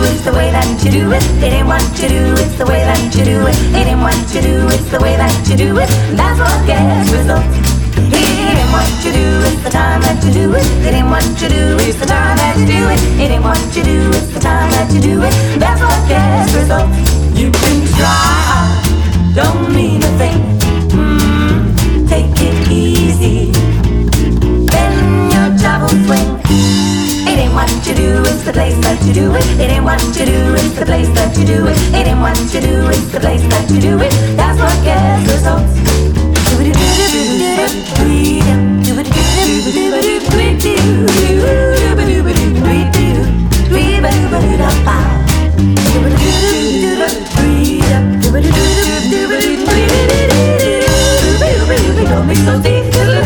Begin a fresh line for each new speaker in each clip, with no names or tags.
it's the way that you do it. It ain't what you do, it's the way that you do it. It ain't what you do, it's the way that you do it. That's what gets results. It ain't what you do, it's the time that you do it. It ain't what you do, it's the time that you do it. It ain't what you do, it's the time that you do it. That's what gets results. You can try hard, don't mean a thing. Take it easy, then your job will swing. It ain't what you do, it's the place that you do it. It ain't what you do, it's the place that you do it. It ain't what you do, it's the place that you do it. That's what gets results. Don't be so deep.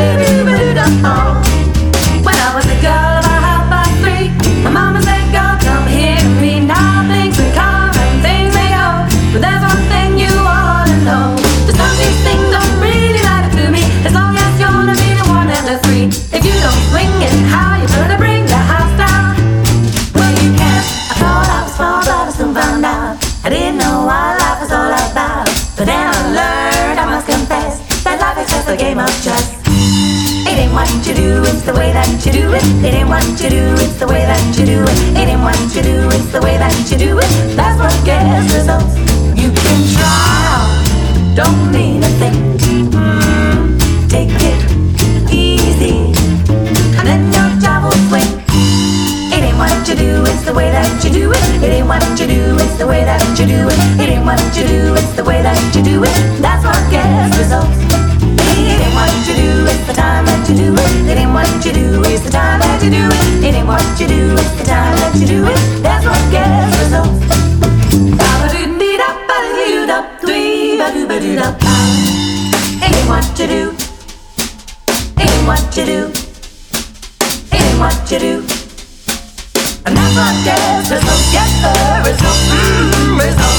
When I was a girl about 3, my mama said, "Girl, come here to me. Now things may come and things may go, but there's one thing you ought to know. That some of these things don't really matter to me, as long as you're gonna be the one and the 3. If you don't swing it, how you gonna bring the house down? Well, you can't. I thought I was smart, but I soon found out I didn't know what life was all about. But then I learned, I must confess, that life is just a game of chess. It ain't what you do, it's the way that you do it. It ain't what you do, it's the way that you do it. It ain't what you do, it's the way that you do it. That's what gets results. You can try, don't mean a thing. Take it easy, and then your job will swing. It ain't what you do, it's the way that you do it. It ain't what you do, it's the way that you do it. It ain't what you do, it's the way that you do it. That's what gets results. It ain't what you do, it's the time that you do it. It ain't what you do, it's the time that you do it. It ain't what you do, it's the time that you do it. That's what gets results. It ain't what you do. It ain't what you do. It ain't what you do. And that's what gets results. Yes, sir, results. Results.